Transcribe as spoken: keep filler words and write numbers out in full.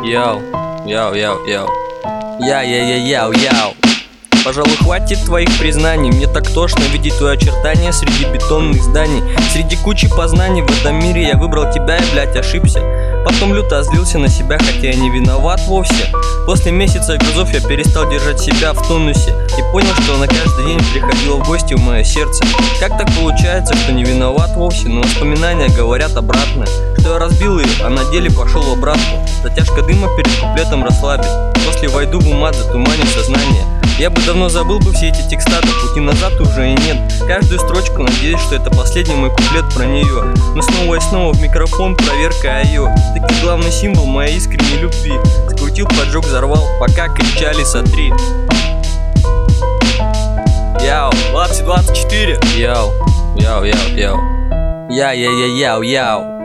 Яу, яу, яу, яу. Я-я-я-яу-яу. Пожалуй, хватит твоих признаний. Мне так тошно видеть твои очертания среди бетонных зданий. Среди кучи познаний в этом мире я выбрал тебя и, блядь, ошибся. Потом люто озлился на себя, хотя я не виноват вовсе. После месяца грузов я перестал держать себя в тонусе и понял, что на каждый день приходило в гости в мое сердце. Как так получается, что не виноват вовсе, но воспоминания говорят обратное, что я разбил ее, а на деле пошел в обратку. Затяжка дыма перед куплетом расслабит. После войду в ума затуманив сознание. Я бы давно забыл бы все эти текста, но пути назад уже и нет. Каждую строчку надеюсь, что это последний мой куплет про нее. Но снова и снова в микрофон проверка ее. Таки главный символ моей искренней любви. Скрутил, поджег, взорвал, пока кричали сотри. Яу, двадцать двадцать четыре. Яу, яу, яу, яу. Я-я-я-яу-яу.